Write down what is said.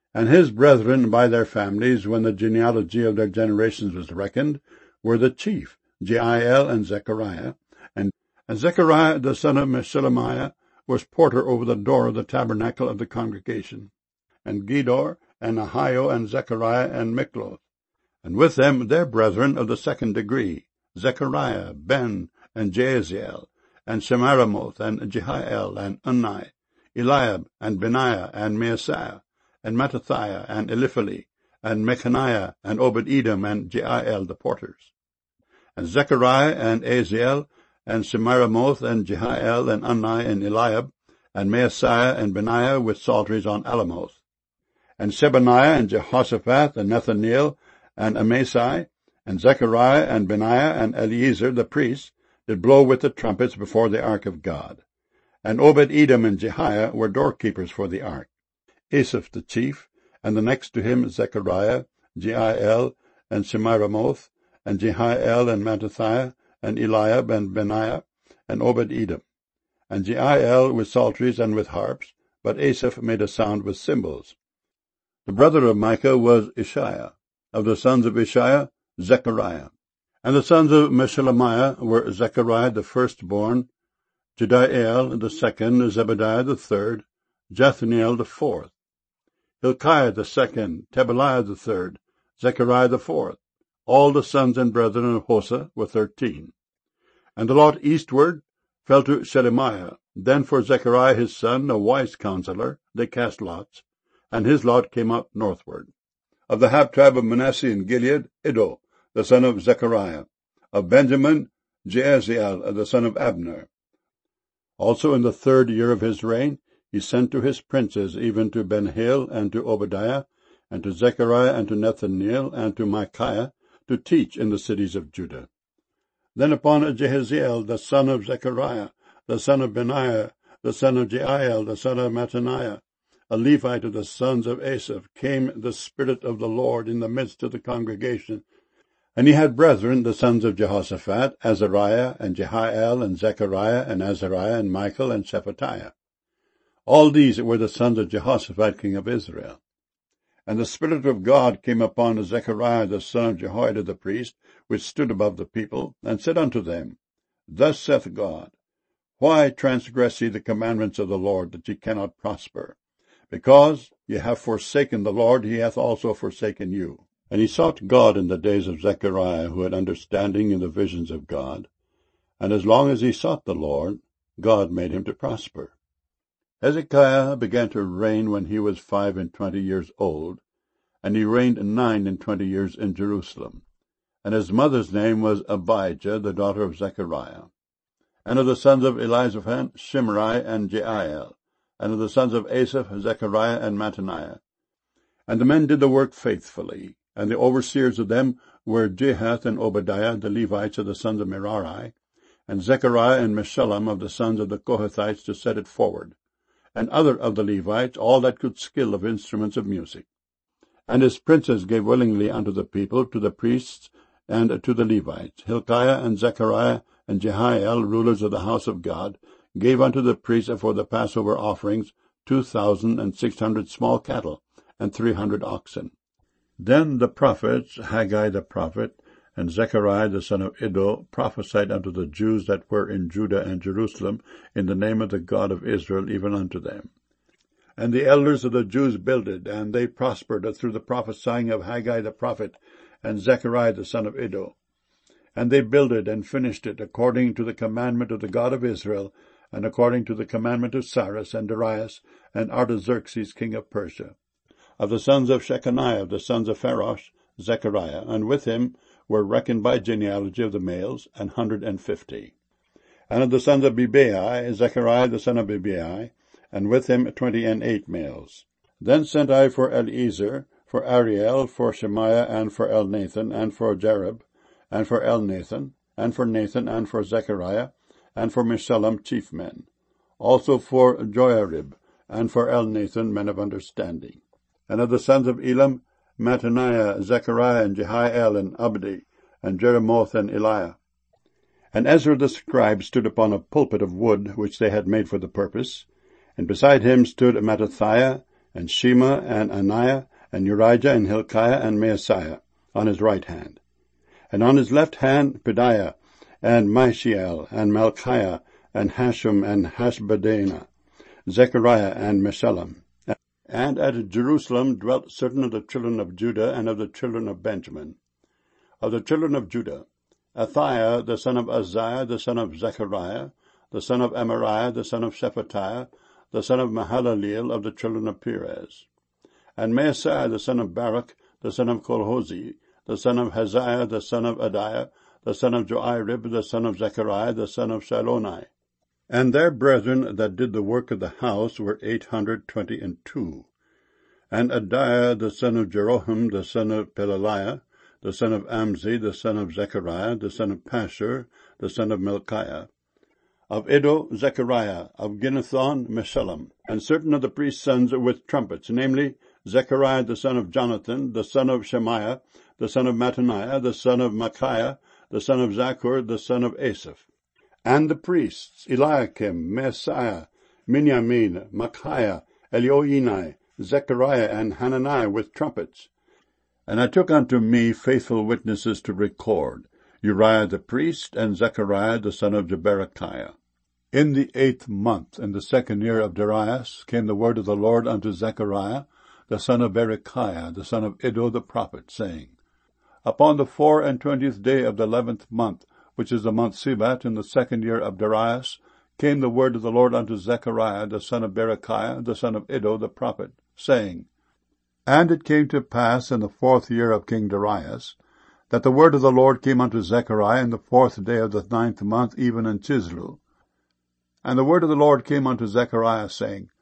And his brethren by their families, when the genealogy of their generations was reckoned, were the chief, Jeiel and Zechariah. And Zechariah the son of Meshelemiah was porter over the door of the tabernacle of the congregation. And Gedor, and Ahio, and Zechariah, and Mikloth. And with them their brethren of the second degree, Zechariah, Ben, and Jaaziel, and Shemiramoth, and Jehiel, and Unni, Eliab, and Benaiah, and Maaseiah, and Mattithiah, and Eliphali, and Mechaniah, and Obed-Edom, and Jeiel the porters. And Zechariah, and Aziel, and Shemiramoth, and Jehiel, and Unni, and Eliab, and Maaseiah, and Benaiah with psalteries on Alamoth. And Shebaniah, and Jehoshaphat, and Nethaneel, and Amasai, and Zechariah, and Benaiah, and Eliezer the priest, did blow with the trumpets before the ark of God. And Obed-Edom and Jehiah were doorkeepers for the ark. Asaph the chief, and the next to him Zechariah, Jeiel, and Shemiramoth, and Jehiel, and Mattithiah, and Eliab, and Benaiah, and Obed-Edom. And Jeiel with psalteries and with harps, but Asaph made a sound with cymbals. The brother of Micah was Ishiah. Of the sons of Ishiah, Zechariah. And the sons of Meshelemiah were Zechariah the firstborn, Jediael the second, Zebadiah the third, Jathniel the fourth, Hilkiah the second, Tebaliah the third, Zechariah the fourth. All the sons and brethren of Hosah were 13. And the lot eastward fell to Shelemiah. Then for Zechariah his son, a wise counselor, they cast lots, and his lot came up northward. Of the half-tribe of Manasseh in Gilead, Iddo, the son of Zechariah. Of Benjamin, Jaaziel, the son of Abner. Also in the 3rd year of his reign, he sent to his princes, even to Ben-Hail, and to Obadiah, and to Zechariah, and to Nethaneel, and to Micaiah, to teach in the cities of Judah. Then upon Jehaziel, the son of Zechariah, the son of Benaiah, the son of Jeiel, the son of Mattaniah, a Levite of the sons of Asaph, came the Spirit of the Lord in the midst of the congregation. And he had brethren, the sons of Jehoshaphat, Azariah, and Jehiel, and Zechariah, and Azariah, and Michael, and Shephatiah. All these were the sons of Jehoshaphat, king of Israel. And the Spirit of God came upon Zechariah, the son of Jehoiada the priest, which stood above the people, and said unto them, Thus saith God, Why transgress ye the commandments of the Lord, that ye cannot prosper? Because ye have forsaken the Lord, he hath also forsaken you. And he sought God in the days of Zechariah, who had understanding in the visions of God. And as long as he sought the Lord, God made him to prosper. Hezekiah began to reign when he was 25 years old, and he reigned 29 years in Jerusalem. And his mother's name was Abijah, the daughter of Zechariah. And of the sons of Elizaphan, Shimri and Jeiel. And of the sons of Asaph, Zechariah and Mattaniah. And the men did the work faithfully, and the overseers of them were Jehath and Obadiah, the Levites of the sons of Merari, and Zechariah and Meshullam of the sons of the Kohathites to set it forward, and other of the Levites, all that could skill of instruments of music. And his princes gave willingly unto the people, to the priests, and to the Levites. Hilkiah and Zechariah and Jehiel, rulers of the house of God, gave unto the priests for the Passover offerings 2,600 small cattle, and 300 oxen. Then the prophets, Haggai the prophet, and Zechariah the son of Iddo, prophesied unto the Jews that were in Judah and Jerusalem, in the name of the God of Israel, even unto them. And the elders of the Jews builded, and they prospered through the prophesying of Haggai the prophet, and Zechariah the son of Iddo. And they builded and finished it, according to the commandment of the God of Israel, and according to the commandment of Cyrus and Darius and Artaxerxes king of Persia. Of the sons of Shechaniah, of the sons of Pharosh, Zechariah, and with him were reckoned by genealogy of the males 150. And of the sons of Bebai, Zechariah the son of Bebai, and with him 28 males. Then sent I for Eliezer, for Ariel, for Shemaiah, and for Elnathan, and for Jarib, and for Elnathan, and for Nathan, and for Zechariah, and for Meshullam chief men, also for Joarib, and for Elnathan men of understanding. And of the sons of Elam, Mattaniah, Zechariah, and Jehiel, and Abdi, and Jeremoth, and Eliah. And Ezra the scribe stood upon a pulpit of wood, which they had made for the purpose, and beside him stood Mattithiah, and Shema, and Anaiah, and Urijah, and Hilkiah, and Maaseiah on his right hand. And on his left hand Pedaiah, and Mishael, and Malchiah, and Hashum, and Hashbaddanah, Zechariah, and Meshullam. And at Jerusalem dwelt certain of the children of Judah and of the children of Benjamin. Of the children of Judah, Athaiah the son of Uzziah, the son of Zechariah, the son of Amariah, the son of Shephatiah, the son of Mahalaleel of the children of Perez. And Maaseiah the son of Baruch, the son of Kolhozi, the son of Haziah, the son of Adiah, the son of Joirib, the son of Zechariah, the son of Shilonai. And their brethren that did the work of the house were 822. And Adiah the son of Jeroham, the son of Pelaliah, the son of Amzi, the son of Zechariah, the son of Pashur, the son of Melchiah. Of Iddo, Zechariah, of Ginnethon, Meshullam, and certain of the priest's sons with trumpets, namely, Zechariah the son of Jonathan, the son of Shemaiah, the son of Mattaniah, the son of Micaiah, the son of Zachor, the son of Asaph. And the priests, Eliakim, Maaseiah, Miniamin, Micaiah, Elioenai, Zechariah, and Hananiah with trumpets. And I took unto me faithful witnesses to record, Uriah the priest, and Zechariah the son of Jeberechiah. In the 8th month, in the 2nd year of Darius, came the word of the Lord unto Zechariah, the son of Berechiah, the son of Iddo the prophet, saying, Upon the 24th day of the 11th month, which is the month Sibat, in the 2nd year of Darius, came the word of the Lord unto Zechariah, the son of Berechiah, the son of Iddo the prophet, saying, And it came to pass in the 4th year of King Darius, that the word of the Lord came unto Zechariah in the 4th day of the 9th month, even in Chislu. And the word of the Lord came unto Zechariah, saying,